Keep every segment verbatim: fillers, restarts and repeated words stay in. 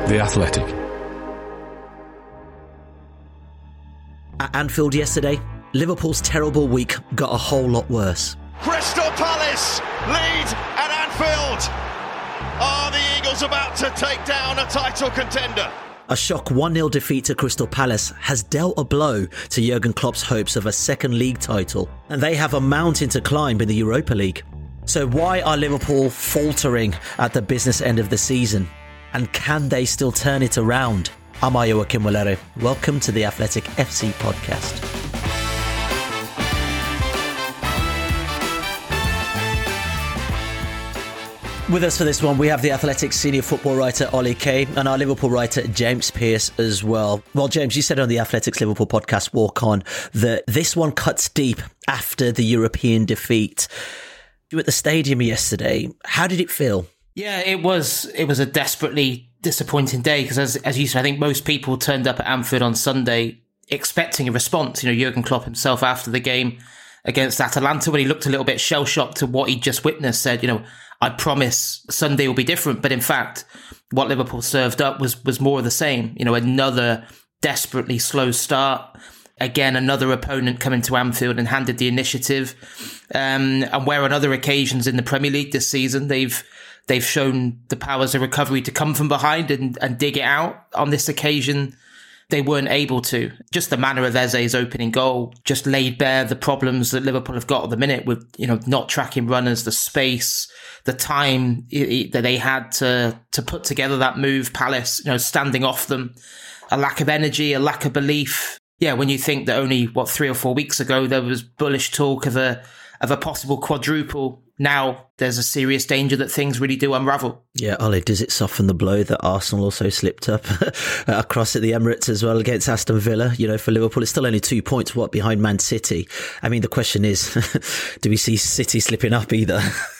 The Athletic. At Anfield yesterday, Liverpool's terrible week got a whole lot worse. Crystal Palace lead at Anfield. Are the Eagles about to take down a title contender? A shock one nil defeat to Crystal Palace has dealt a blow to Jurgen Klopp's hopes of a second league title, and they have a mountain to climb in the Europa League. So why are Liverpool faltering at the business end of the season? And can they still turn it around? I'm Ayo Akinwolere. Welcome to the Athletic F C podcast. With us for this one, we have the Athletic senior football writer Ollie Kay and our Liverpool writer James Pearce as well. Well, James, you said on the Athletic's Liverpool podcast Walk On that this one cuts deep after the European defeat. You were at the stadium yesterday. How did it feel? Yeah, it was it was a desperately disappointing day because, as as you said, I think most people turned up at Anfield on Sunday expecting a response. You know, Jurgen Klopp himself after the game against Atalanta, when he looked a little bit shell-shocked to what he'd just witnessed, said, you know, I promise Sunday will be different. But in fact, what Liverpool served up was was more of the same. You know, another desperately slow start. Again, another opponent coming to Anfield and handed the initiative. Um, and where on other occasions in the Premier League this season, they've They've shown the powers of recovery to come from behind and, and dig it out. On this occasion, they weren't able to. Just the manner of Eze's opening goal just laid bare the problems that Liverpool have got at the minute with, you know, not tracking runners, the space, the time that they had to to put together that move. Palace, you know, standing off them, a lack of energy, a lack of belief. Yeah, when you think that only, what, three or four weeks ago, there was bullish talk of a of a possible quadruple. Now there's a serious danger that things really do unravel. Yeah, Ollie, does it soften the blow that Arsenal also slipped up across at the Emirates as well against Aston Villa? You know, for Liverpool, it's still only two points, what, behind Man City? I mean, the question is, do we see City slipping up either?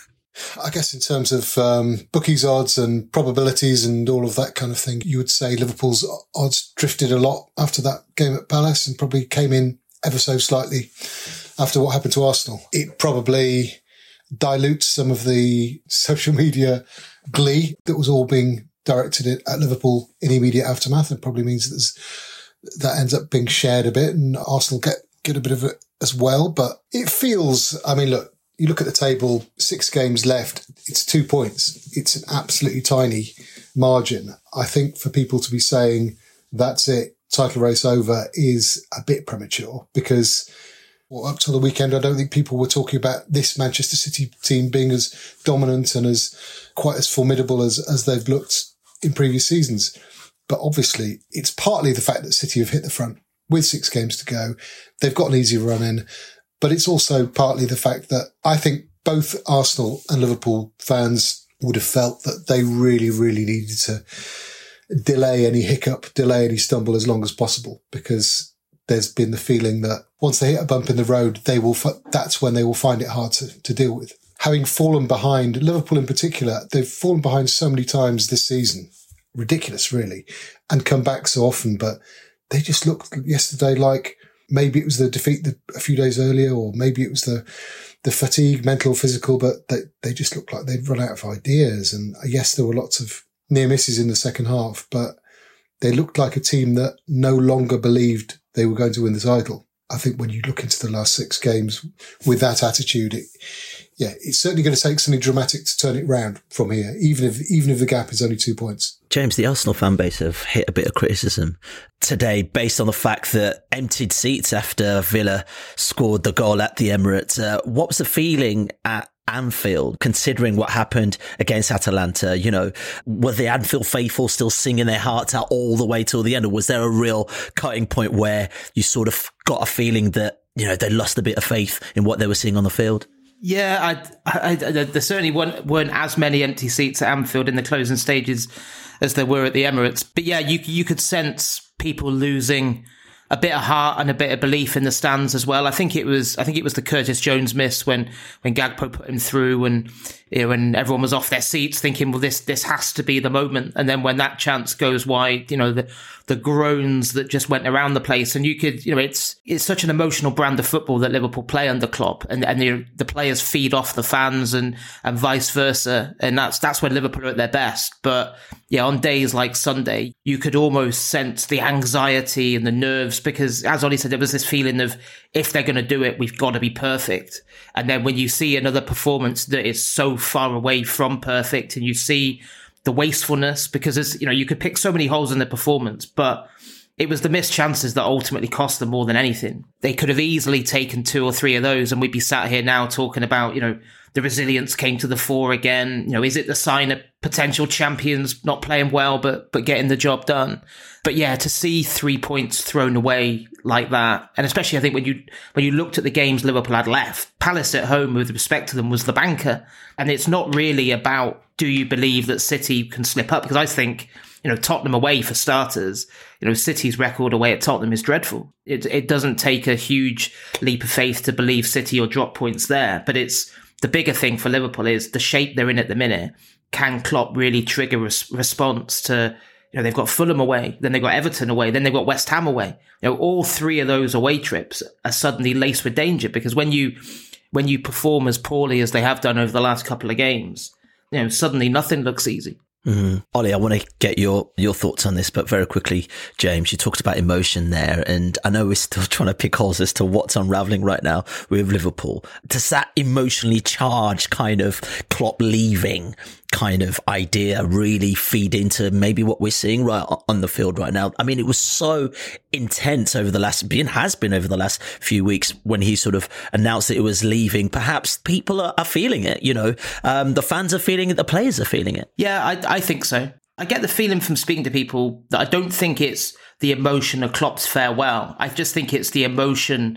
I guess in terms of um, bookies odds and probabilities and all of that kind of thing, you would say Liverpool's odds drifted a lot after that game at Palace and probably came in ever so slightly after what happened to Arsenal. It probably dilutes some of the social media glee that was all being directed at Liverpool in immediate aftermath. It probably means that there's, that ends up being shared a bit and Arsenal get, get a bit of it as well. But it feels, I mean, look, you look at the table, six games left, it's two points. It's an absolutely tiny margin. I think for people to be saying that's it, title race over, is a bit premature because well, up till the weekend, I don't think people were talking about this Manchester City team being as dominant and as quite as formidable as, as they've looked in previous seasons. But obviously, it's partly the fact that City have hit the front with six games to go. They've got an easy run in. But it's also partly the fact that I think both Arsenal and Liverpool fans would have felt that they really, really needed to delay any hiccup, delay any stumble as long as possible, because there's been the feeling that once they hit a bump in the road, they will. That's when they will find it hard to, to deal with. Having fallen behind, Liverpool in particular, they've fallen behind so many times this season. Ridiculous, really, and come back so often. But they just looked yesterday like maybe it was the defeat the, a few days earlier, or maybe it was the the fatigue, mental, physical. But they, they just looked like they'd run out of ideas. And yes, there were lots of near misses in the second half, but they looked like a team that no longer believed they were going to win the title. I think when you look into the last six games with that attitude, it, yeah, it's certainly going to take something dramatic to turn it round from here, even if even if the gap is only two points. James, the Arsenal fan base have hit a bit of criticism today based on the fact that emptied seats after Villa scored the goal at the Emirates. Uh, what was the feeling at Anfield, considering what happened against Atalanta? You know, were the Anfield faithful still singing their hearts out all the way till the end? Or was there a real cutting point where you sort of got a feeling that, you know, they lost a bit of faith in what they were seeing on the field? Yeah, I, I, I, there certainly weren't, weren't as many empty seats at Anfield in the closing stages as there were at the Emirates. But yeah, you you could sense people losing a bit of heart and a bit of belief in the stands as well. I think it was, I think it was the Curtis Jones miss when, when Gakpo put him through and, you know, when everyone was off their seats thinking, well, this, this has to be the moment. And then when that chance goes wide, you know, the, the groans that just went around the place. And you could, you know, it's, it's such an emotional brand of football that Liverpool play under Klopp, and, and the, the players feed off the fans and, and vice versa. And that's, that's when Liverpool are at their best. But yeah, on days like Sunday, you could almost sense the anxiety and the nerves, because as Ollie said, there was this feeling of, if they're going to do it, we've got to be perfect. And then when you see another performance that is so far away from perfect, and you see the wastefulness, because as you know, you could pick so many holes in the performance, but it was the missed chances that ultimately cost them more than anything. They could have easily taken two or three of those, and we'd be sat here now talking about, you know, the resilience came to the fore again. You know, is it the sign of potential champions not playing well, but but getting the job done? But yeah, to see three points thrown away like that, and especially I think when you when you looked at the games Liverpool had left, Palace at home, with respect to them, was the banker. And it's not really about, do you believe that City can slip up? Because I think, you know, Tottenham away, for starters, you know, City's record away at Tottenham is dreadful. It it doesn't take a huge leap of faith to believe City or drop points there. But it's the bigger thing for Liverpool is the shape they're in at the minute. Can Klopp really trigger a res- response to, you know, they've got Fulham away, then they've got Everton away, then they've got West Ham away. You know, all three of those away trips are suddenly laced with danger, because when you when you perform as poorly as they have done over the last couple of games, you know, suddenly nothing looks easy. Mm-hmm. Ollie, I want to get your, your thoughts on this, but very quickly, James, you talked about emotion there, and I know we're still trying to pick holes as to what's unravelling right now with Liverpool. Does that emotionally charged kind of Klopp leaving kind of idea really feed into maybe what we're seeing right on the field right now? I mean, it was so intense over the last, being has been over the last few weeks when he sort of announced that it was leaving. Perhaps people are, are feeling it, you know, um, the fans are feeling it, the players are feeling it. Yeah, I, I think so. I get the feeling from speaking to people that I don't think it's the emotion of Klopp's farewell. I just think it's the emotion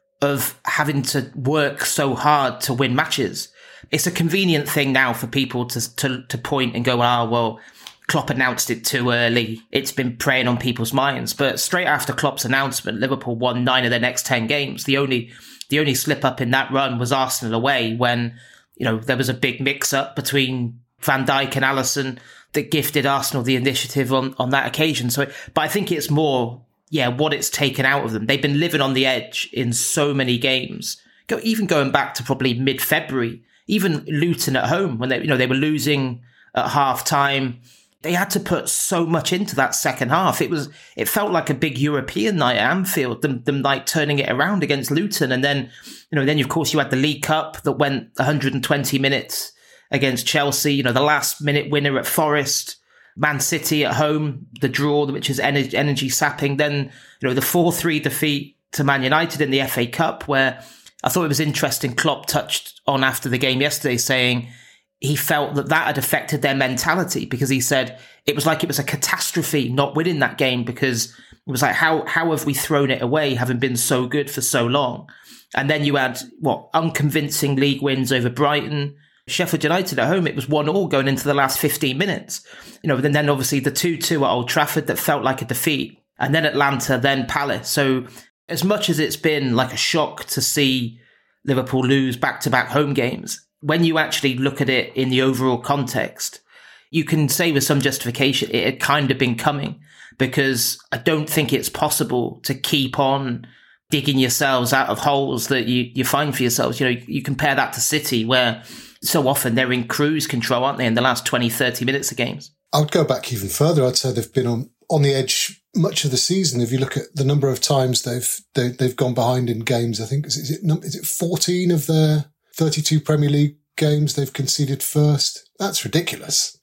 of having to work so hard to win matches. It's a convenient thing now for people to to to point and go, ah, oh, well, Klopp announced it too early. It's been preying on people's minds. But straight after Klopp's announcement, Liverpool won nine of their next ten games. The only the only slip up in that run was Arsenal away, when, you know, there was a big mix up between Van Dijk and Alisson that gifted Arsenal the initiative on, on that occasion. So, but I think it's more, yeah, what it's taken out of them. They've been living on the edge in so many games. Go, even going back to probably mid-February, even Luton at home, when they, you know, they were losing at half time. They had to put so much into that second half. It was, it felt like a big European night at Anfield, them, them like turning it around against Luton. And then, you know, then of course you had the League Cup that went one hundred twenty minutes against Chelsea, you know, the last minute winner at Forest, Man City at home, the draw, which is energy, energy sapping. Then, you know, the four three defeat to Man United in the F A Cup, where I thought it was interesting. Klopp touched on after the game yesterday, saying he felt that that had affected their mentality, because he said it was like it was a catastrophe not winning that game, because it was like, how, how have we thrown it away, having been so good for so long? And then you had, what, unconvincing league wins over Brighton, Sheffield United at home, it was one all going into the last fifteen minutes. You know, and then obviously the two two at Old Trafford that felt like a defeat. And then Atlanta, then Palace. So as much as it's been like a shock to see Liverpool lose back-to-back home games, when you actually look at it in the overall context, you can say with some justification it had kind of been coming, because I don't think it's possible to keep on digging yourselves out of holes that you, you find for yourselves. You know, you compare that to City, where so often they're in cruise control, aren't they, in the last twenty, thirty minutes of games? I would go back even further. I'd say they've been on, on the edge much of the season. If you look at the number of times they've they, they've gone behind in games, I think, is, is, it, is it fourteen of their thirty-two Premier League games they've conceded first? That's ridiculous.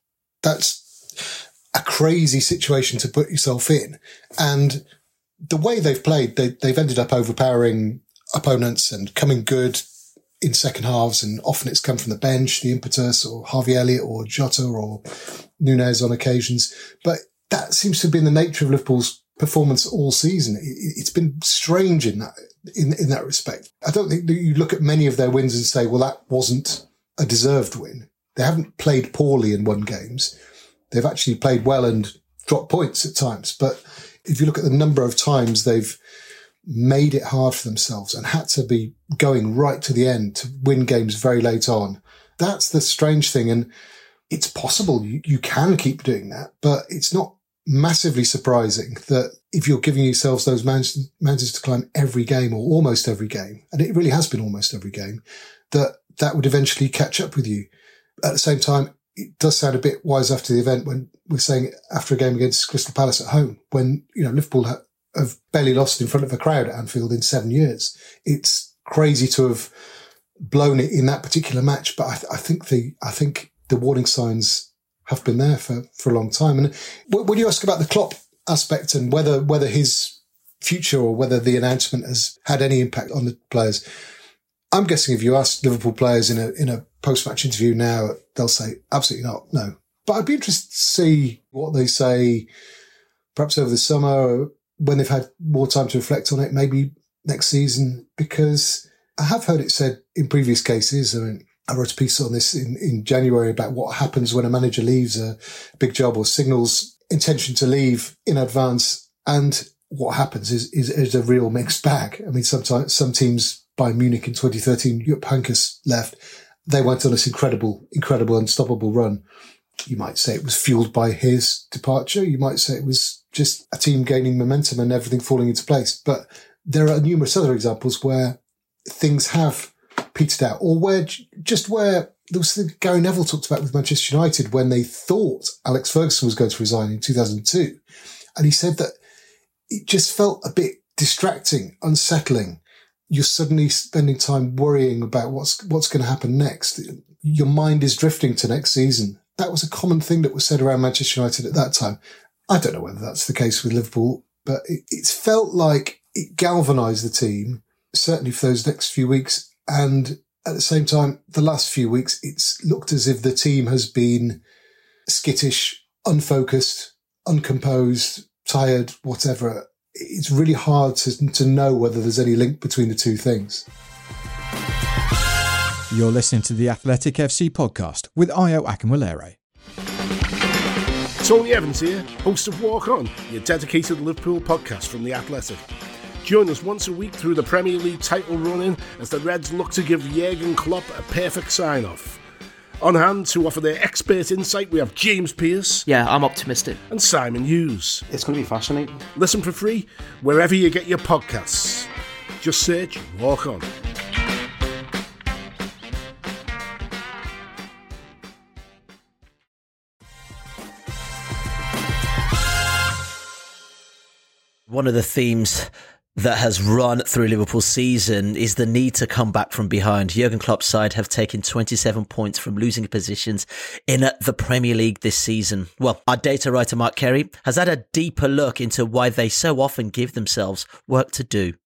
That's a crazy situation to put yourself in. And the way they've played, they, they've ended up overpowering opponents and coming good in second halves, and often it's come from the bench, the impetus, or Harvey Elliott or Jota or Nunez on occasions. But that seems to have been the nature of Liverpool's performance all season. It's been strange in that, in, in that respect. I don't think that you look at many of their wins and say, well, that wasn't a deserved win. They haven't played poorly and won games. They've actually played well and dropped points at times. But If you look at the number of times they've made it hard for themselves and had to be going right to the end to win games very late on, that's the strange thing. And it's possible you, you can keep doing that, but it's not massively surprising that if you're giving yourselves those mountains, mountains to climb every game or almost every game, and it really has been almost every game, that that would eventually catch up with you. At the same time, it does sound a bit wise after the event when we're saying after a game against Crystal Palace at home, when, you know, Liverpool ha- have barely lost in front of a crowd at Anfield in seven years. It's crazy to have blown it in that particular match, but I, th- I think the I think the warning signs have been there for, for a long time. And when you ask about the Klopp aspect and whether whether his future or whether the announcement has had any impact on the players, I'm guessing if you ask Liverpool players in a in a post-match interview now, they'll say absolutely not, no. But I'd be interested to see what they say perhaps over the summer when they've had more time to reflect on it, maybe next season, because I have heard it said in previous cases. I mean, I wrote a piece on this in, in January about what happens when a manager leaves a big job or signals intention to leave in advance. And what happens is, is, is a real mixed bag. I mean, sometimes some teams, Bayern Munich in twenty thirteen, Jupp Heynckes left. They went on this incredible, incredible, unstoppable run. You might say it was fueled by his departure. You might say it was just a team gaining momentum and everything falling into place. But there are numerous other examples where things have petered out, or where just where there was the Gary Neville talked about with Manchester United when they thought Alex Ferguson was going to resign in two thousand two. And he said that it just felt a bit distracting, unsettling. You're suddenly spending time worrying about what's, what's going to happen next. Your mind is drifting to next season. That was a common thing that was said around Manchester United at that time. I don't know whether that's the case with Liverpool, but it, it's felt like it galvanised the team, certainly for those next few weeks. And at the same time, the last few weeks, it's looked as if the team has been skittish, unfocused, uncomposed, tired, whatever. It's really hard to, to know whether there's any link between the two things. You're listening to the Athletic F C podcast with Ayo Akinwolere. Tony Evans here, host of Walk On, your dedicated Liverpool podcast from The Athletic. Join us once a week through the Premier League title run-in as the Reds look to give Jurgen Klopp a perfect sign-off. On hand to offer their expert insight, we have James Pearce. Yeah, I'm optimistic. And Simon Hughes. It's going to be fascinating. Listen for free wherever you get your podcasts. Just search Walk On. One of the themes that has run through Liverpool's season is the need to come back from behind. Jurgen Klopp's side have taken twenty-seven points from losing positions in the Premier League this season. Well, our data writer Mark Kerry has had a deeper look into why they so often give themselves work to do.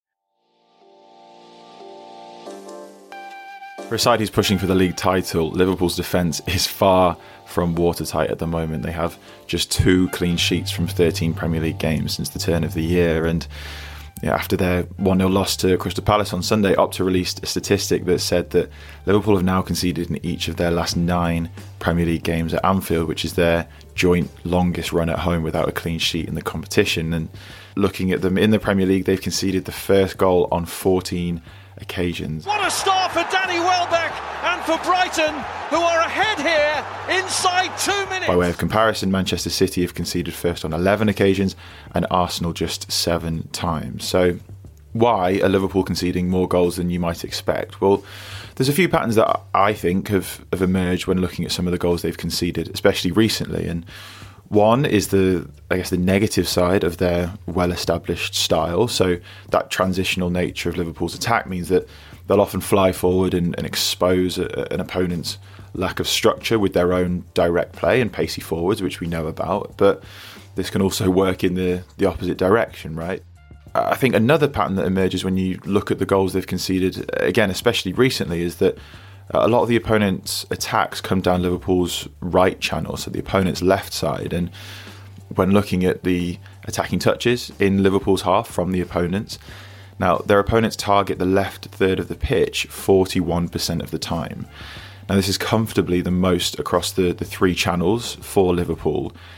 For a side who's pushing for the league title, Liverpool's defence is far from watertight at the moment. They have just two clean sheets from thirteen Premier League games since the turn of the year, and yeah, after their one nil loss to Crystal Palace on Sunday, Opta released a statistic that said that Liverpool have now conceded in each of their last nine Premier League games at Anfield, which is their joint longest run at home without a clean sheet in the competition. And looking at them in the Premier League, they've conceded the first goal on fourteen occasions. What a start for Danny Welbeck and for Brighton, who are ahead here inside two minutes. By way of comparison, Manchester City have conceded first on eleven occasions and Arsenal just seven times. So why are Liverpool conceding more goals than you might expect? Well, there's a few patterns that I think have, have emerged when looking at some of the goals they've conceded, especially recently. And one is the, I guess, the negative side of their well-established style. So that transitional nature of Liverpool's attack means that they'll often fly forward and, and expose a, an opponent's lack of structure with their own direct play and pacey forwards, which we know about. But this can also work in the, the opposite direction, right? I think another pattern that emerges when you look at the goals they've conceded, again, especially recently, is that a lot of the opponent's attacks come down Liverpool's right channel, so the opponent's left side. And when looking at the attacking touches in Liverpool's half from the opponents, now their opponents target the left third of the pitch forty-one percent of the time. Now this is comfortably the most across the, the three channels for Liverpool.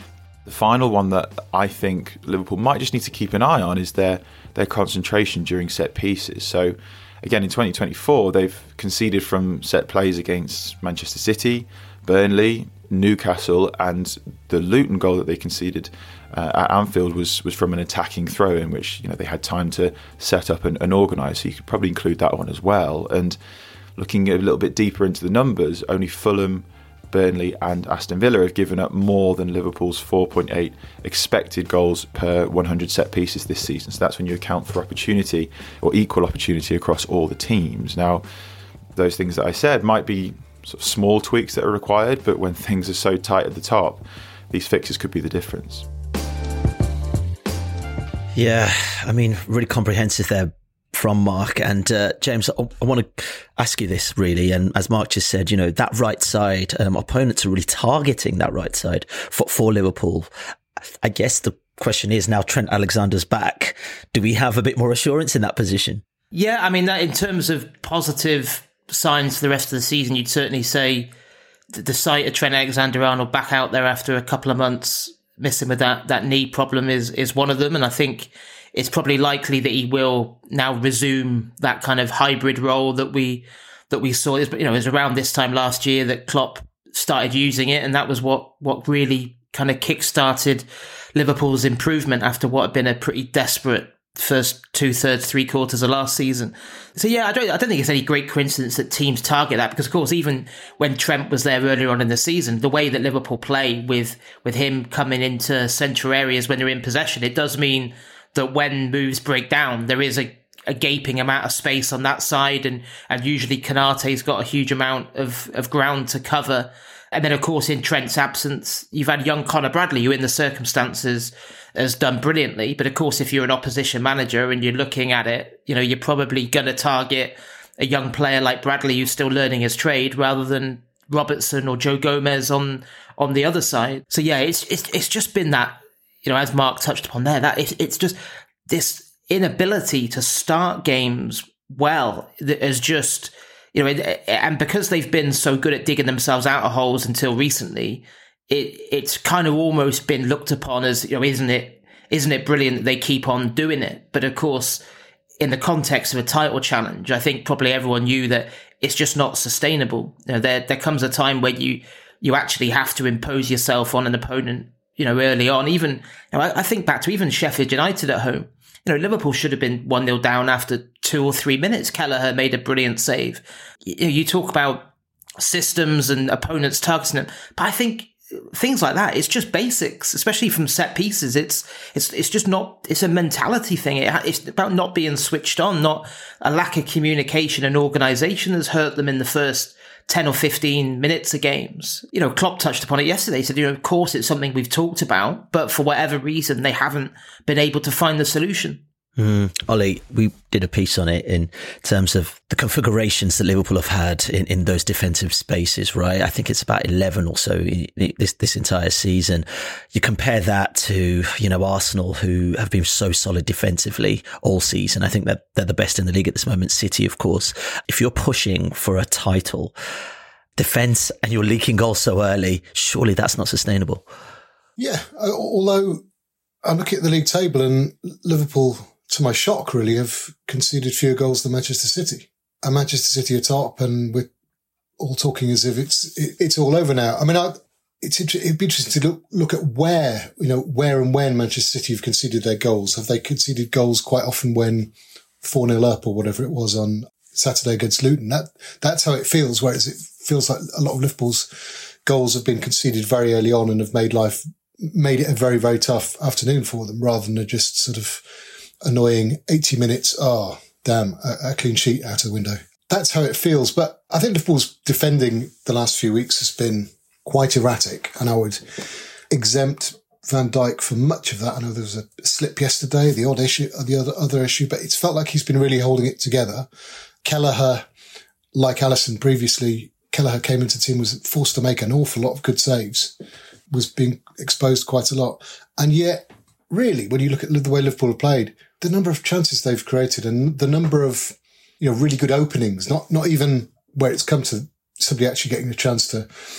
The final one that I think Liverpool might just need to keep an eye on is their their concentration during set pieces. So again, in twenty twenty-four, they've conceded from set plays against Manchester City, Burnley, Newcastle, and the Luton goal that they conceded uh, at Anfield was was from an attacking throw-in, which, you know, they had time to set up and, and organise. So you could probably include that one as well. And looking a little bit deeper into the numbers, only Fulham, Burnley and Aston Villa have given up more than Liverpool's four point eight expected goals per one hundred set pieces this season. So that's when you account for opportunity or equal opportunity across all the teams. Now, those things that I said might be sort of small tweaks that are required, but when things are so tight at the top, these fixes could be the difference. Yeah, I mean, really comprehensive there from Mark. And uh, James, I, I want to ask you this really. And as Mark just said, you know, that right side, um, opponents are really targeting that right side for, for Liverpool. I guess the question is, now Trent Alexander's back, do we have a bit more assurance in that position? Yeah, I mean, that in terms of positive signs for the rest of the season, you'd certainly say the sight of Trent Alexander-Arnold back out there after a couple of months missing with that, that knee problem is, is one of them. And I think it's probably likely that he will now resume that kind of hybrid role that we that we saw. You know, it was around this time last year that Klopp started using it, and that was what what really kind of kick-started Liverpool's improvement after what had been a pretty desperate first two thirds, three quarters of last season. So yeah, I don't I don't think it's any great coincidence that teams target that, because of course, even when Trent was there earlier on in the season, the way that Liverpool play with with him coming into central areas when they're in possession, it does mean that when moves break down, there is a, a gaping amount of space on that side, and and usually Konate's got a huge amount of, of ground to cover. And then, of course, in Trent's absence, you've had young Conor Bradley, who in the circumstances has done brilliantly. But of course, if you're an opposition manager and you're looking at it, you know, you're probably going to target a young player like Bradley who's still learning his trade, rather than Robertson or Joe Gomez on on the other side. So yeah, it's it's it's just been that, you know, as Mark touched upon there, that it's, it's just this inability to start games well that has just, you know, and because they've been so good at digging themselves out of holes until recently, it it's kind of almost been looked upon as, you know, isn't it isn't it brilliant that they keep on doing it? But of course, in the context of a title challenge, I think probably everyone knew that it's just not sustainable. You know, there there comes a time where you you actually have to impose yourself on an opponent, you know, early on. Even, you know, I, I think back to even Sheffield United at home. You know, Liverpool should have been one nil down after two or three minutes. Kelleher made a brilliant save. You, you talk about systems and opponents targeting them, but I think things like that, it's just basics, especially from set pieces. It's it's it's just not, it's a mentality thing. It, it's about not being switched on, not a lack of communication and organisation has hurt them in the first ten or fifteen minutes of games. You know, Klopp touched upon it yesterday. He said, you know, of course it's something we've talked about, but for whatever reason, they haven't been able to find the solution. Mm. Ollie, we did a piece on it in terms of the configurations that Liverpool have had in, in those defensive spaces, right? I think it's about eleven or so this this entire season. You compare that to, you know, Arsenal, who have been so solid defensively all season. I think that they're the best in the league at this moment. City, of course. If you're pushing for a title, defence, and you're leaking goals so early, surely that's not sustainable. Yeah, although I'm looking at the league table and Liverpool, to my shock, really, have conceded fewer goals than Manchester City. And Manchester City are top, and we're all talking as if it's it, it's all over now. I mean, I, it's it'd be interesting to look look at where, you know, where and when Manchester City have conceded their goals. Have they conceded goals quite often when four nil up or whatever it was on Saturday against Luton? That that's how it feels. Whereas it feels like a lot of Liverpool's goals have been conceded very early on and have made life made it a very very tough afternoon for them, rather than a just sort of annoying eighty minutes, oh, damn, a, a clean sheet out of the window. That's how it feels. But I think Liverpool's defending the last few weeks has been quite erratic, and I would exempt Van Dijk from much of that. I know there was a slip yesterday, the odd issue, the other, other issue, but it's felt like he's been really holding it together. Kelleher, like Alisson previously, Kelleher came into the team, was forced to make an awful lot of good saves, was being exposed quite a lot. And yet, really, when you look at the way Liverpool have played, the number of chances they've created and the number of, you know, really good openings, not not even where it's come to somebody actually getting a chance to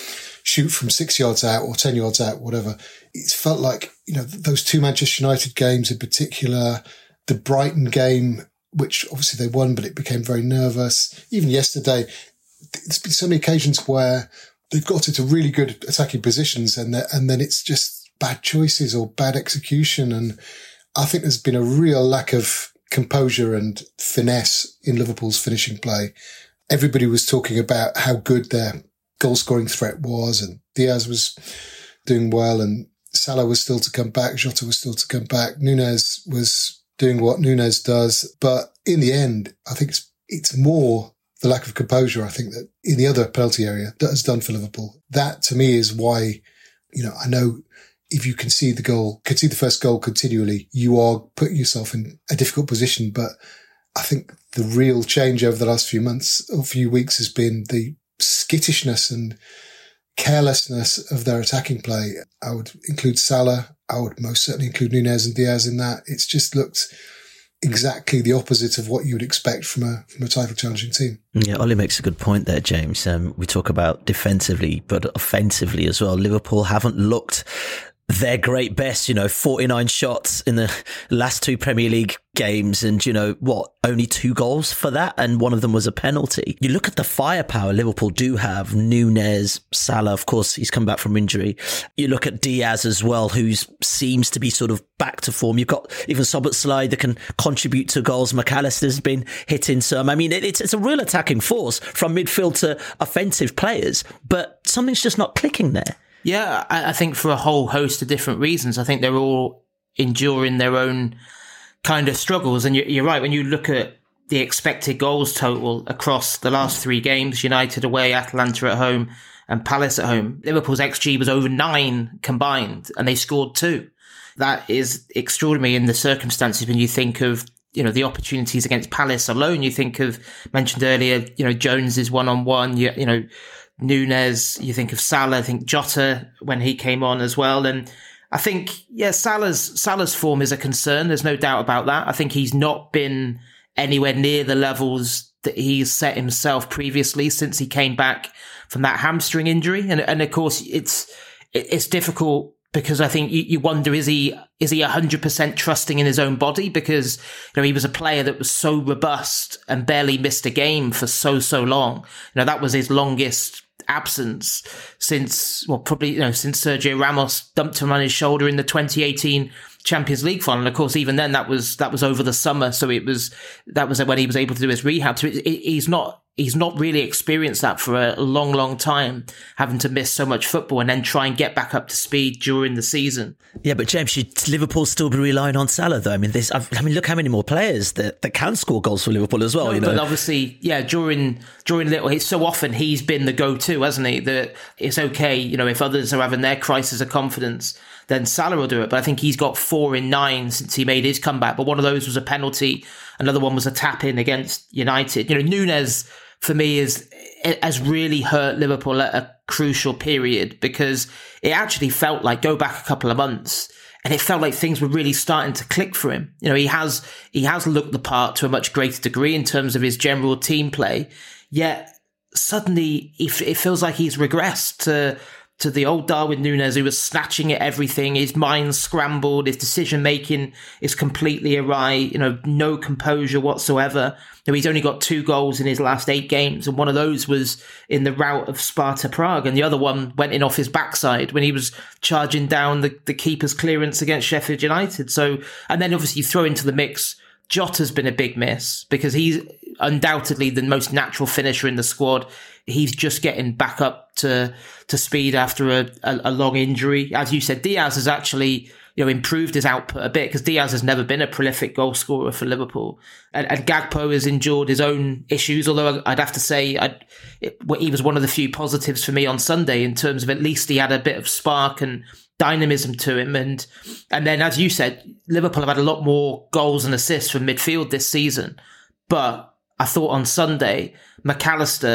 shoot from six yards out or ten yards out, whatever. It's felt like, you know, those two Manchester United games in particular, the Brighton game, which obviously they won, but it became very nervous. Even yesterday, there's been so many occasions where they've got into really good attacking positions and and then it's just bad choices or bad execution. And I think there's been a real lack of composure and finesse in Liverpool's finishing play. Everybody was talking about how good their goal scoring threat was, and Diaz was doing well, and Salah was still to come back, Jota was still to come back, Nunez was doing what Nunez does. But in the end, I think it's it's more the lack of composure, I think, that in the other penalty area that has done for Liverpool. That to me is why, you know, I know if you concede the goal, concede the first goal continually, you are putting yourself in a difficult position. But I think the real change over the last few months or few weeks has been the skittishness and carelessness of their attacking play. I would include Salah. I would most certainly include Nunez and Diaz in that. It's just looked exactly the opposite of what you would expect from a from a title challenging team. Yeah, Ollie makes a good point there, James. Um, we talk about defensively, but offensively as well. Liverpool haven't looked their great best, you know, forty-nine shots in the last two Premier League games and, you know, what, only two goals for that, and one of them was a penalty. You look at the firepower Liverpool do have, Nunez, Salah, of course, he's come back from injury. You look at Diaz as well, who seems to be sort of back to form. You've got even Szoboszlai that can contribute to goals. McAllister's been hitting some. I mean, it's, it's a real attacking force from midfield to offensive players, but something's just not clicking there. Yeah, I think for a whole host of different reasons. I think they're all enduring their own kind of struggles. And you're right, when you look at the expected goals total across the last three games, United away, Atalanta at home, and Palace at home, Liverpool's X G was over nine combined, and they scored two. That is extraordinary in the circumstances when you think of, you know, the opportunities against Palace alone. You think of, mentioned earlier, you know, Jones is one-on-one, you, you know, Nunez, you think of Salah, I think Jota when he came on as well. And I think, yeah, Salah's, Salah's form is a concern. There's no doubt about that. I think he's not been anywhere near the levels that he's set himself previously since he came back from that hamstring injury. And, and of course, it's, it's difficult because I think you, you wonder, is he, is he one hundred percent trusting in his own body? Because, you know, he was a player that was so robust and barely missed a game for so, so long. You know, that was his longest absence since, well, probably, you know, since Sergio Ramos dumped him on his shoulder in the twenty eighteen Champions League final. And of course, even then, that was that was over the summer, so it was that was when he was able to do his rehab. So it, it, he's not he's not really experienced that for a long, long time, having to miss so much football and then try and get back up to speed during the season. Yeah, but James, should Liverpool still be relying on Salah though? I mean, this. I mean, look how many more players that, that can score goals for Liverpool as well. No, you know, but obviously, yeah, during during little, so often he's been the go-to, hasn't he? That it's okay, you know, if others are having their crisis of confidence, then Salah will do it. But I think he's got four in nine since he made his comeback. But one of those was a penalty. Another one was a tap-in against United. You know, Nunez, for me, is has really hurt Liverpool at a crucial period because it actually felt like, go back a couple of months, and it felt like things were really starting to click for him. You know, he has he has looked the part to a much greater degree in terms of his general team play. Yet suddenly it feels like he's regressed to to the old Darwin Núñez, who was snatching at everything. His mind's scrambled. His decision-making is completely awry. You know, no composure whatsoever. You know, he's only got two goals in his last eight games, and one of those was in the rout of Sparta Prague, and the other one went in off his backside when he was charging down the, the keeper's clearance against Sheffield United. So, and then obviously you throw into the mix, Jota's been a big miss because he's undoubtedly the most natural finisher in the squad. He's just getting back up to to speed after a, a, a long injury. As you said, Diaz has actually, you know, improved his output a bit because Diaz has never been a prolific goal scorer for Liverpool. And, and Gakpo has endured his own issues, although I'd have to say I'd, it, he was one of the few positives for me on Sunday in terms of at least he had a bit of spark and dynamism to him. And and then, as you said, Liverpool have had a lot more goals and assists from midfield this season. But I thought on Sunday, McAllister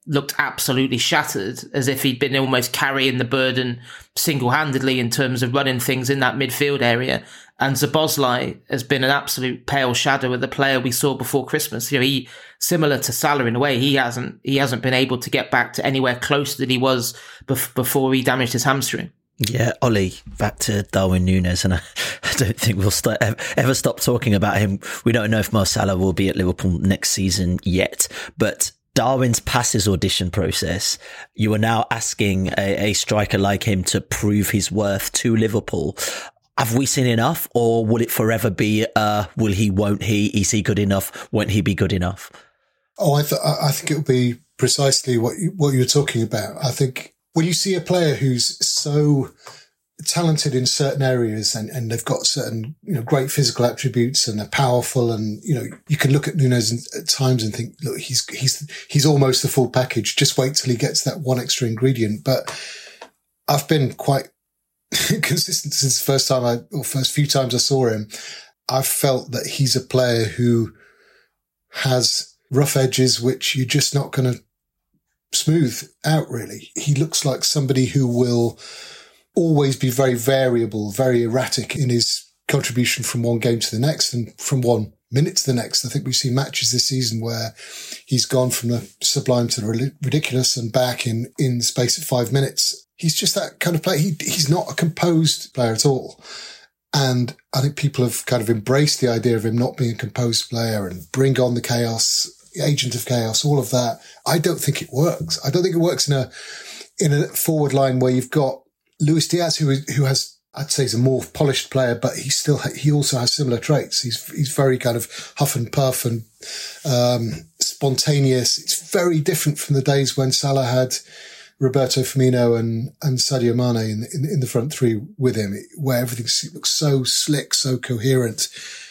looked absolutely shattered, as if he'd been almost carrying the burden single-handedly in terms of running things in that midfield area. And Szoboszlai has been an absolute pale shadow of the player we saw before Christmas. You know, he, similar to Salah in a way, he hasn't he hasn't been able to get back to anywhere close than he was bef- before he damaged his hamstring. Yeah, Ollie, back to Darwin Núñez, and I, I don't think we'll st- ever stop talking about him. We don't know if Mo Salah will be at Liverpool next season yet, but Darwin's passes audition process, you are now asking a, a striker like him to prove his worth to Liverpool. Have we seen enough, or will it forever be, uh, will he, won't he, is he good enough, won't he be good enough? Oh, I, th- I think it will be precisely what you, what you're talking about. I think when you see a player who's so talented in certain areas and, and they've got certain, you know, great physical attributes and they're powerful, and, you know, you can look at Núñez at times and think, look, he's, he's, he's almost the full package. Just wait till he gets that one extra ingredient. But I've been quite consistent since the first time I, or first few times I saw him. I've felt that he's a player who has rough edges, which you're just not going to smooth out, really. He looks like somebody who will always be very variable, very erratic in his contribution from one game to the next and from one minute to the next. I think we've seen matches this season where he's gone from the sublime to the ridiculous and back in, in the space of five minutes. He's just that kind of player. He, he's not a composed player at all. And I think people have kind of embraced the idea of him not being a composed player and bring on the chaos, agent of chaos, all of that. I don't think it works. I don't think it works in a, in a forward line where you've got Luis Diaz, who is, who has, I'd say he's a more polished player, but he still, he also has similar traits. He's, he's very kind of huff and puff and, um, spontaneous. It's very different from the days when Salah had Roberto Firmino and, and Sadio Mane in, in, in the front three with him, where everything looks so slick, so coherent.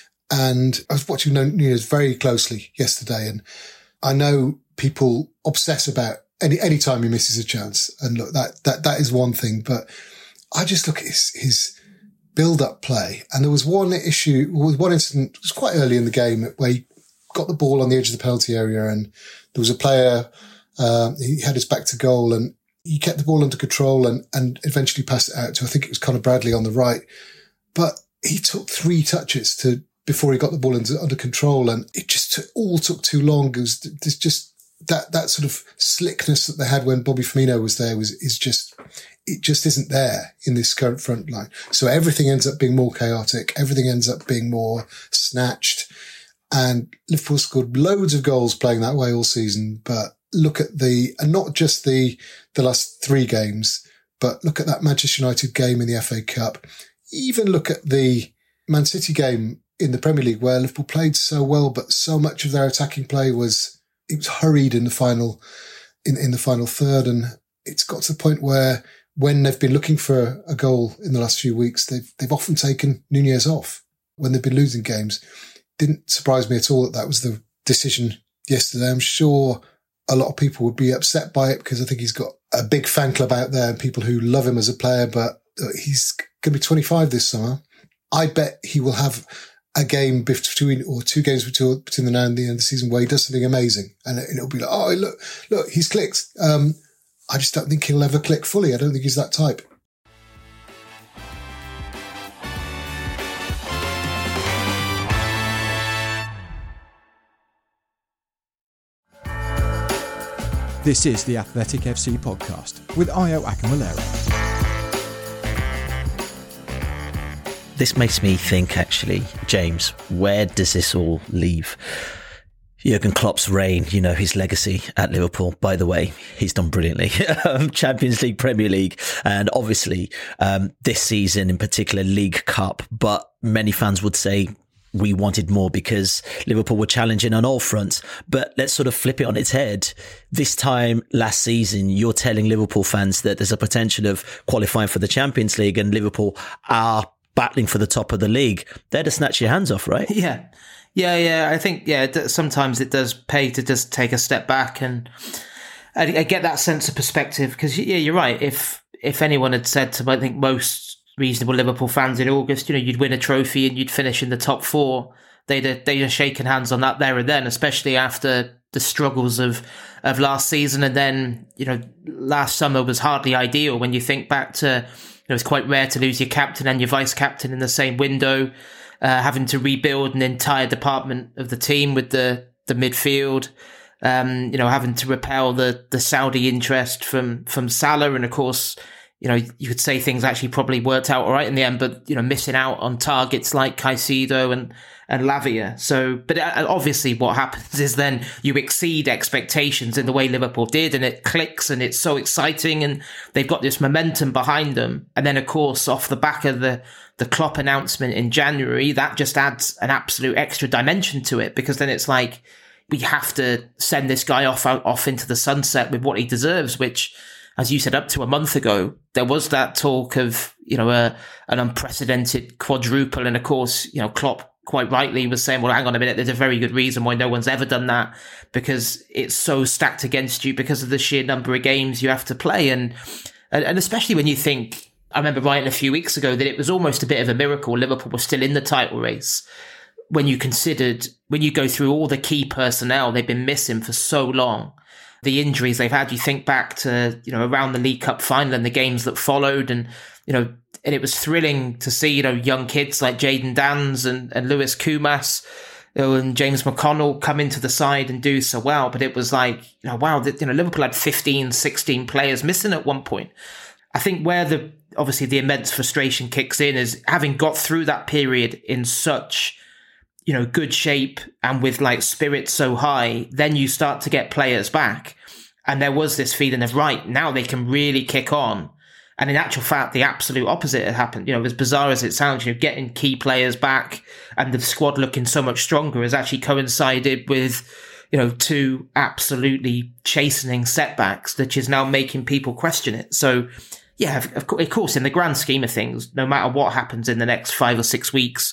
And I was watching Núñez very closely yesterday, and I know people obsess about any, any time he misses a chance. And look, that, that, that is one thing, but I just look at his, his build up play. And there was one issue, was one incident, it was quite early in the game where he got the ball on the edge of the penalty area, and there was a player, uh, he had his back to goal, and he kept the ball under control and, and eventually passed it out to, I think it was Conor Bradley on the right. But he took three touches to, before he got the ball into, under control, and it just took, all took too long. It was there's just that, that sort of slickness that they had when Bobby Firmino was there was, is just, it just isn't there in this current front line. So everything ends up being more chaotic. Everything ends up being more snatched, and Liverpool scored loads of goals playing that way all season. But look at the, and not just the, the last three games, but look at that Manchester United game in the F A Cup. Even look at the Man City game in the Premier League, where Liverpool played so well, but so much of their attacking play was, it was hurried in the final, in, in the final third. And it's got to the point where when they've been looking for a goal in the last few weeks, they've, they've often taken Núñez off when they've been losing games. Didn't surprise me at all that that was the decision yesterday. I'm sure a lot of people would be upset by it, because I think he's got a big fan club out there and people who love him as a player, but he's going to be twenty-five this summer. I bet he will have a game between, or two games between, between the now and the end of the season where he does something amazing, and it'll be like, oh, look, look, he's clicked. Um, I just don't think he'll ever click fully. I don't think he's that type. This is the Athletic F C podcast with Ayo Akinwolere. This makes me think, actually, James, where does this all leave Jurgen Klopp's reign, you know, his legacy at Liverpool? By the way, he's done brilliantly. Champions League, Premier League, and obviously um, this season in particular, League Cup. But many fans would say we wanted more because Liverpool were challenging on all fronts. But let's sort of flip it on its head. This time last season, you're telling Liverpool fans that there's a potential of qualifying for the Champions League, and Liverpool are battling for the top of the league. They're to snatch your hands off, right? Yeah. Yeah, yeah. I think, yeah, sometimes it does pay to just take a step back and I, I get that sense of perspective, because, yeah, you're right. If if anyone had said to, I think, most reasonable Liverpool fans in August, you know, you'd win a trophy and you'd finish in the top four, they'd have, they'd have shaken hands on that there and then, especially after the struggles of of last season. And then, you know, last summer was hardly ideal when you think back to, you know, it's quite rare to lose your captain and your vice captain in the same window, uh, having to rebuild an entire department of the team with the, the midfield, um, you know, having to repel the, the Saudi interest from, from Salah. And of course, you know, you could say things actually probably worked out all right in the end, but, you know, missing out on targets like Caicedo and, and Lavia. So, but obviously what happens is then you exceed expectations in the way Liverpool did, and it clicks and it's so exciting and they've got this momentum behind them. And then, of course, off the back of the, the Klopp announcement in January, that just adds an absolute extra dimension to it, because then it's like, we have to send this guy off, off into the sunset with what he deserves, which, as you said, up to a month ago, there was that talk of, you know, a, an unprecedented quadruple. And of course, you know, Klopp quite rightly was saying, well, hang on a minute, there's a very good reason why no one's ever done that, because it's so stacked against you because of the sheer number of games you have to play. And, and especially when you think, I remember writing a few weeks ago that it was almost a bit of a miracle Liverpool was still in the title race, when you considered, when you go through all the key personnel they've been missing for so long, the injuries they've had. You think back to, you know, around the League Cup final and the games that followed, and, you know, and it was thrilling to see, you know, young kids like Jayden Danns and, and Lewis Kumas, you know, and James McConnell come into the side and do so well. But it was like, you know, wow, you know, Liverpool had fifteen, sixteen players missing at one point. I think where the, obviously the immense frustration kicks in is having got through that period in such, you know, good shape and with like spirit so high, then you start to get players back. And there was this feeling of, right, now they can really kick on. And in actual fact, the absolute opposite had happened. You know, as bizarre as it sounds, you know, getting key players back and the squad looking so much stronger has actually coincided with, you know, two absolutely chastening setbacks, which is now making people question it. So, yeah, of course, in the grand scheme of things, no matter what happens in the next five or six weeks,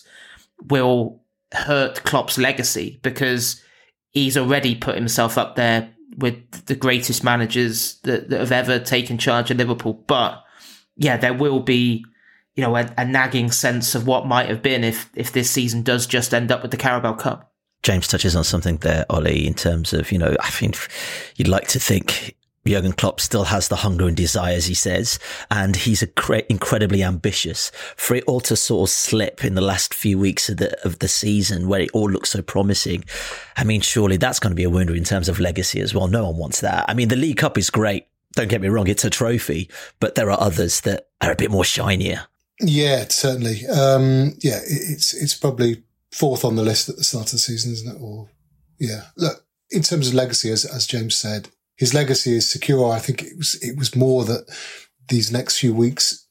will hurt Klopp's legacy, because he's already put himself up there with the greatest managers that, that have ever taken charge of Liverpool. But yeah, there will be, you know, a, a nagging sense of what might have been if, if this season does just end up with the Carabao Cup. James touches on something there, Ollie, in terms of, you know, I think you'd like to think Jurgen Klopp still has the hunger and desire, as he says, and he's a cre- incredibly ambitious. For it all to sort of slip in the last few weeks of the of the season, where it all looks so promising, I mean, surely that's going to be a wound in terms of legacy as well. No one wants that. I mean, the League Cup is great. Don't get me wrong, it's a trophy, but there are others that are a bit more shinier. Yeah, certainly. Um, yeah, it, it's it's probably fourth on the list at the start of the season, isn't it? Or yeah, look, in terms of legacy, as as James said, his legacy is secure. I think it was it was more that these next few weeks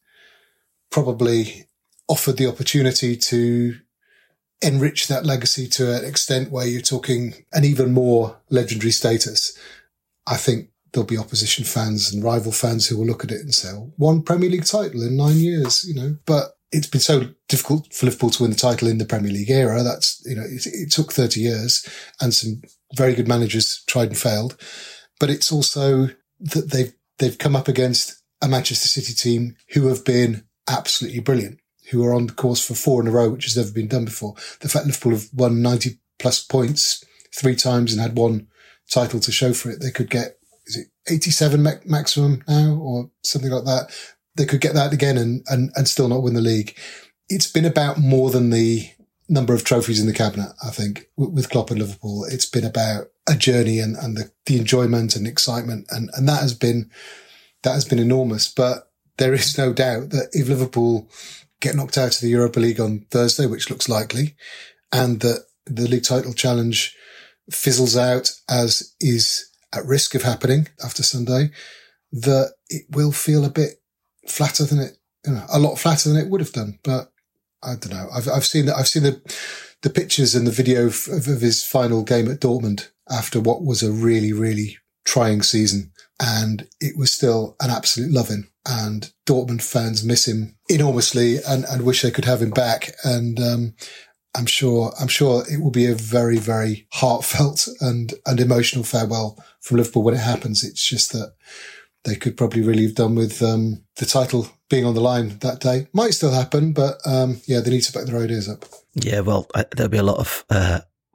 probably offered the opportunity to enrich that legacy to an extent where you're talking an even more legendary status. I think there'll be opposition fans and rival fans who will look at it and say, oh, one Premier League title in nine years, you know, but it's been so difficult for Liverpool to win the title in the Premier League era. That's, you know, it, it took thirty years and some very good managers tried and failed. But it's also that they've, they've come up against a Manchester City team who have been absolutely brilliant, who are on the course for four in a row, which has never been done before. The fact Liverpool have won ninety plus points three times and had one title to show for it, they could get, is it eighty-seven ma- maximum now or something like that? They could get that again and, and, and still not win the league. It's been about more than the number of trophies in the cabinet, I think, with, with Klopp and Liverpool. It's been about a journey and, and the, the enjoyment and excitement. And, and that has been, that has been enormous. But there is no doubt that if Liverpool get knocked out of the Europa League on Thursday, which looks likely, and that the league title challenge fizzles out, as is at risk of happening after Sunday, that it will feel a bit flatter than it, you know, a lot flatter than it would have done. But I don't know. I've, I've seen that. I've seen the, the pictures and the video of, of his final game at Dortmund after what was a really, really trying season. And it was still an absolute loving. And Dortmund fans miss him enormously and, and wish they could have him back. And, um, I'm sure, I'm sure it will be a very, very heartfelt and, and emotional farewell from Liverpool when it happens. It's just that they could probably really have done with, um, the title being on the line that day. Might still happen, but, um, yeah, they need to back their ideas up. Yeah, well, I, there'll be a lot of, uh,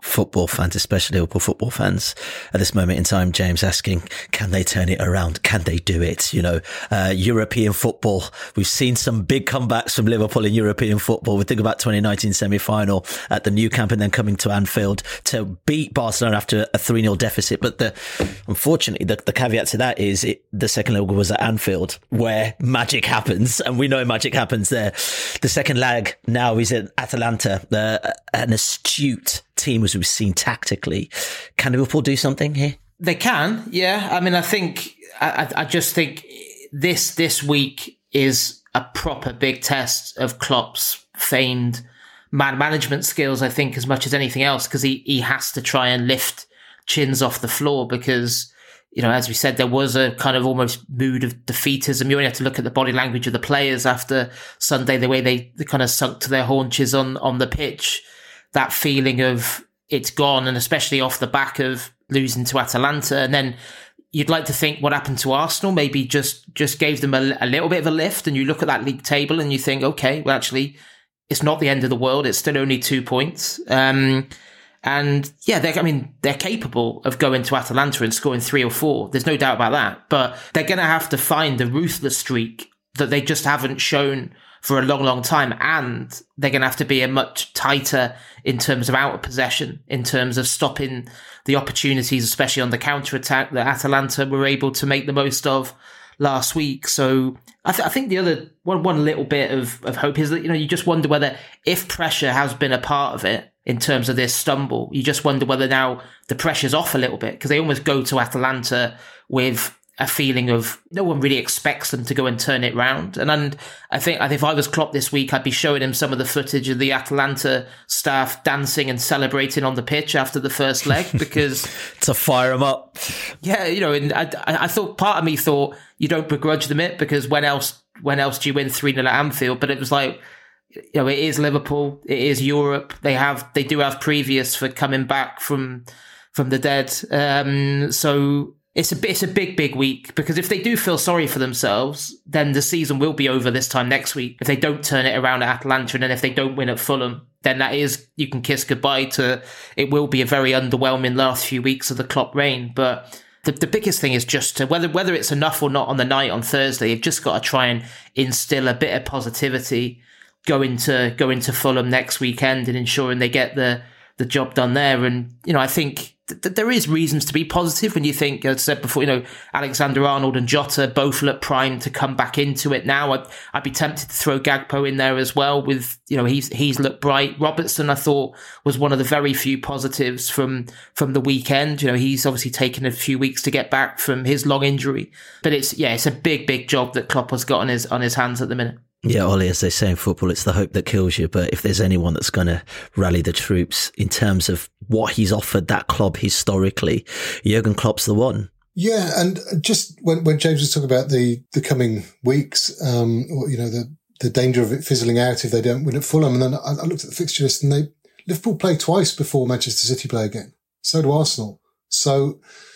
football fans, especially Liverpool football fans at this moment in time, James, asking, can they turn it around? Can they do it? You know, uh, European football, we've seen some big comebacks from Liverpool in European football. We think about twenty nineteen semi-final at the Nou Camp and then coming to Anfield to beat Barcelona after a three nil deficit. But the, unfortunately, the, the caveat to that is it, the second leg was at Anfield where magic happens, and we know magic happens there. The second leg now is at Atalanta, uh, an astute team as we've seen tactically. Can Liverpool do something here? They can, yeah. I mean, I think, I, I just think this this week is a proper big test of Klopp's famed man management skills, I think, as much as anything else, because he, he has to try and lift chins off the floor because, you know, as we said, there was a kind of almost mood of defeatism. You only have to look at the body language of the players after Sunday, the way they, they kind of sunk to their haunches on, on the pitch. That feeling of it's gone, and especially off the back of losing to Atalanta. And then you'd like to think what happened to Arsenal maybe just, just gave them a, a little bit of a lift. And you look at that league table and you think, okay, well, actually, it's not the end of the world. It's still only two points. Um, and yeah, they I mean, they're capable of going to Atalanta and scoring three or four. There's no doubt about that. But they're going to have to find the ruthless streak that they just haven't shown for a long, long time. And they're going to have to be a much tighter in terms of out of possession, in terms of stopping the opportunities, especially on the counter-attack that Atalanta were able to make the most of last week. So I, th- I think the other one, one little bit of, of hope is that, you know, you just wonder whether if pressure has been a part of it in terms of this stumble, you just wonder whether now the pressure's off a little bit, because they almost go to Atalanta with a feeling of no one really expects them to go and turn it round. And, and I think if I was Klopp this week, I'd be showing him some of the footage of the Atalanta staff dancing and celebrating on the pitch after the first leg, because to fire them up. Yeah, you know, and I, I thought part of me thought you don't begrudge them it, because when else when else do you win three nil at Anfield? But it was like, you know, it is Liverpool, it is Europe. They have they do have previous for coming back from from the dead. Um, so. It's a, it's a big, big week, because if they do feel sorry for themselves, then the season will be over this time next week. If they don't turn it around at Atalanta, and then if they don't win at Fulham, then that is, you can kiss goodbye to, it will be a very underwhelming last few weeks of the Klopp reign. But the, the biggest thing is just to, whether, whether it's enough or not on the night on Thursday, you've just got to try and instill a bit of positivity going to, going to Fulham next weekend and ensuring they get the, the job done there. And, you know, I think th- there is reasons to be positive when you think, as I said before, you know, Alexander-Arnold and Jota both look primed to come back into it now. I'd, I'd be tempted to throw Gakpo in there as well with, you know, he's he's looked bright. Robertson, I thought, was one of the very few positives from, from the weekend. You know, he's obviously taken a few weeks to get back from his long injury. But it's, yeah, it's a big, big job that Klopp has got on his, on his hands at the minute. Yeah, Ollie, as they say in football, it's the hope that kills you. But if there's anyone that's going to rally the troops in terms of what he's offered that club historically, Jurgen Klopp's the one. Yeah, and just when, when James was talking about the, the coming weeks, um, or, you know, the, the danger of it fizzling out if they don't win at Fulham, and then I, I looked at the fixture list, and they Liverpool play twice before Manchester City play again. So do Arsenal. So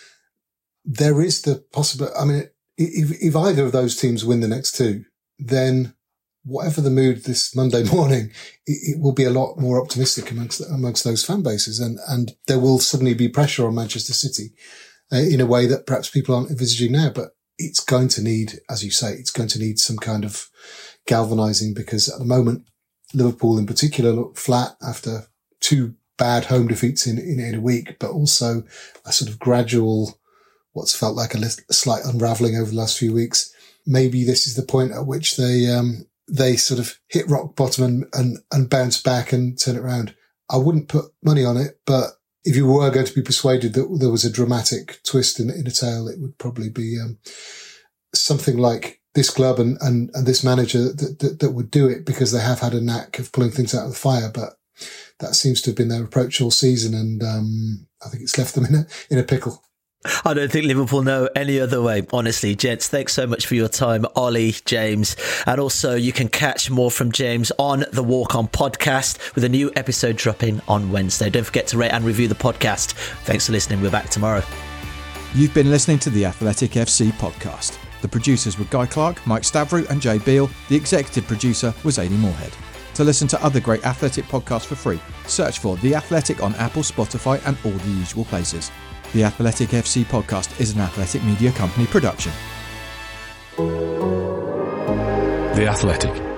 there is the possibility. I mean, if, if either of those teams win the next two, then whatever the mood this Monday morning, it, it will be a lot more optimistic amongst amongst those fan bases, and and there will suddenly be pressure on Manchester City uh, in a way that perhaps people aren't envisaging now. But it's going to need, as you say, it's going to need some kind of galvanising, because at the moment, Liverpool in particular look flat after two bad home defeats in, in, in a week, but also a sort of gradual, what's felt like a, little, a slight unravelling over the last few weeks. Maybe this is the point at which they um, they sort of hit rock bottom and, and, and bounce back and turn it around. I wouldn't put money on it, but if you were going to be persuaded that there was a dramatic twist in, in a tale, it would probably be um, something like this club and, and, and this manager that, that, that would do it, because they have had a knack of pulling things out of the fire. But that seems to have been their approach all season, and um, I think it's left them in a, in a pickle. I don't think Liverpool know any other way. Honestly, gents, thanks so much for your time, Ollie, James. And also, you can catch more from James on the Walk On podcast with a new episode dropping on Wednesday. Don't forget to rate and review the podcast. Thanks for listening. We're back tomorrow. You've been listening to the Athletic F C podcast. The producers were Guy Clark, Mike Stavrou and Jay Beale. The executive producer was Amy Moorhead. To listen to other great Athletic podcasts for free, search for The Athletic on Apple, Spotify and all the usual places. The Athletic F C podcast is an Athletic Media Company production. The Athletic.